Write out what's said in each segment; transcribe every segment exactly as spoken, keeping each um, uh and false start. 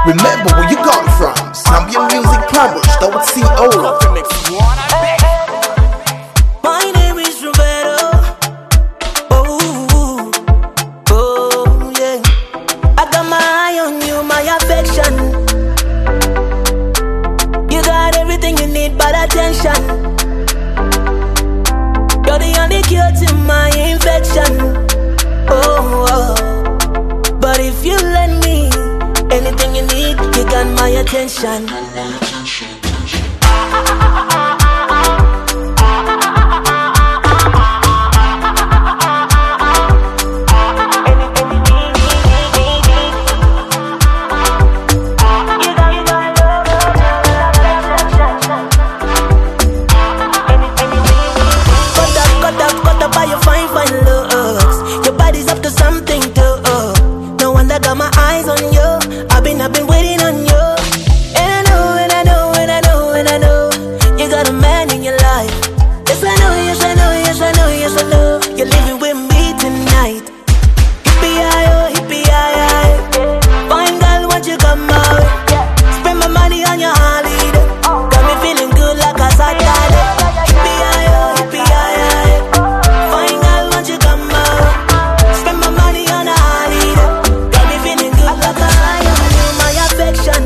Remember where you come from. Zambia Music Plumbers, don't C O. My name is Roberto. Oh, oh, yeah. I got my eye on you, my affection. You got everything you need but attention. You're the only cure to my infection. Oh, oh. But if you let me, anything you need, you got my attention. I've been waiting on you, and I know, and I know, and I know, and I know, you got a man in your life. Yes I know, yes I know, yes I know, yes I know, you're living with me tonight. Hippie-I-oh, hippie-I-I, fine girl, won't you come out? Spend my money on your holiday, got me feeling good like a Saturday. Hippie-I-oh, hippie-I-I, fine girl, won't you come out? Spend my money on a holiday, got me feeling good like a affection.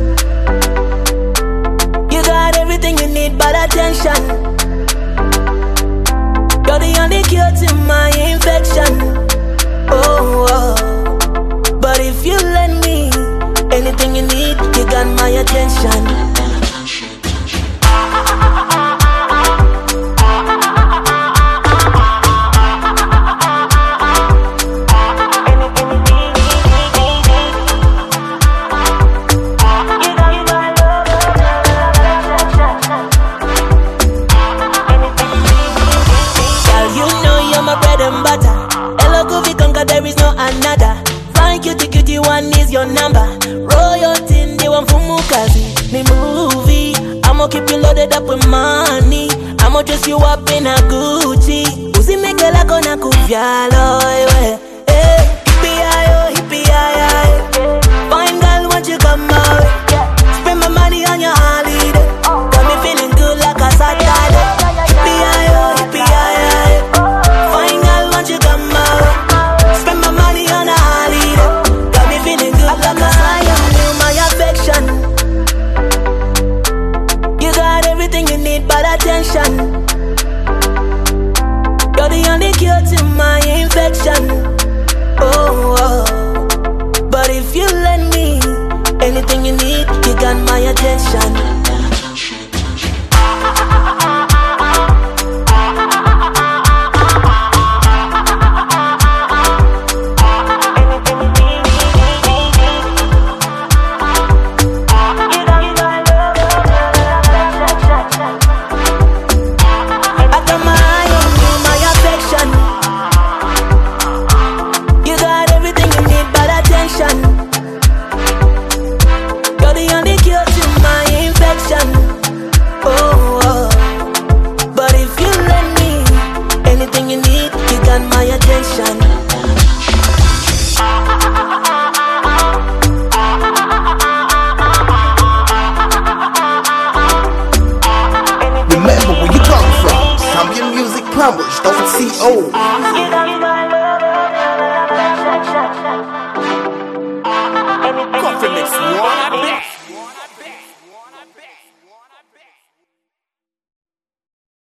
You got everything you need but attention. You're the only cure to my infection. Oh, oh. But if you let me, anything you need, you got my attention. There is no another. Fine cutie cutie one is your number. Royalty they want from Mukazi. Me movie, I'ma keep you loaded up with money. I'ma dress you up in a Gucci. Uzi meke la kona kuvyalo. Hey, hippie-I-oh, hippie-I-I, fine girl, won't you come out? Spend my money on your holiday, got me feeling good like a Saturday. Hippie-I-oh, hippie-I-I, fine girl, won't you come out? But attention, you're the only cure to my infection. Oh, oh. But if you let me, anything you need, you got my attention. You're the only cure to my infection. Oh, oh. But if you let me, anything you need, you got my attention. Remember where you come from. Zambia Music Plumbers, don't C O.